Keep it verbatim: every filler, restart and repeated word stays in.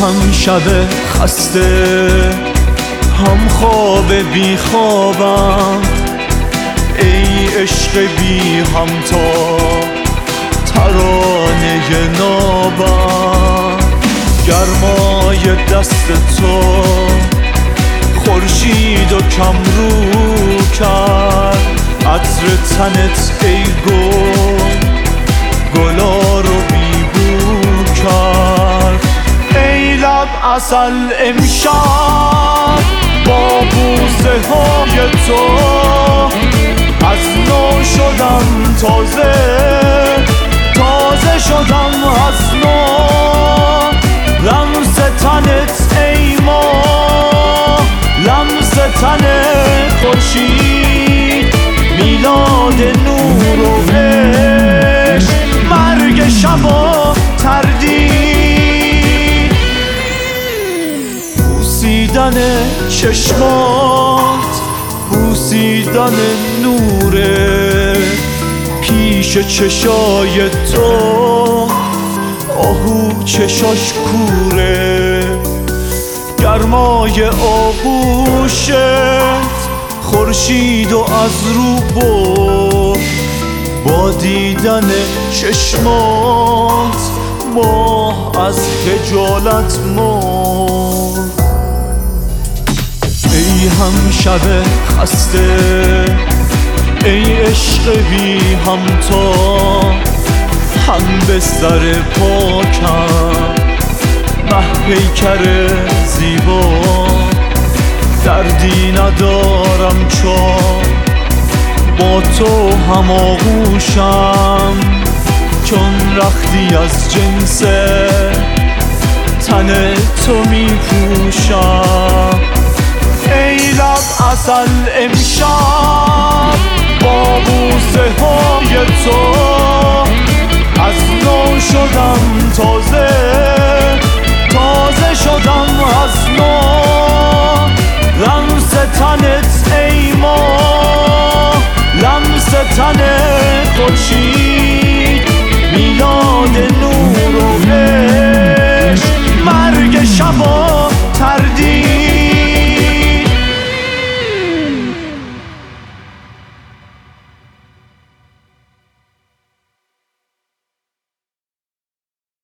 هم شب خسته هم خواب بی خوابم، ای عشق بی همتا ترانه نابم. گرمای دست تو خورشید و کم رو کرد، عطر تنت ای گل گلا رو بی بو کرد. ای لب عسل امشب با بوسه های تو از نو شدم، تازه تازه شدم از نو. لمس تنت ای ماه، لمس تن خورشید، میلاد نور و عشق، مرگ شب و تردید. بوسیدن چشمات، بوسیدن نوره، پیش چشای تو آهو چشاش کوره. گرمای آغوشت خورشید و از رو برد، با دیدن چشمات ماه از خجالت مرد. ای هم شب خسته، ای عشق بی همتا، هم بستر پاکم مه پیکر زیبا. دردی ندارم چون با تو هم آغوشم، چون رختی از جنس تن تو می پوشم. ای لب عسل امشب با بوسه های تو از نو شدم، تازه تازه شدم از نو. لمس تنت ای ماه، لمس تن خورشید،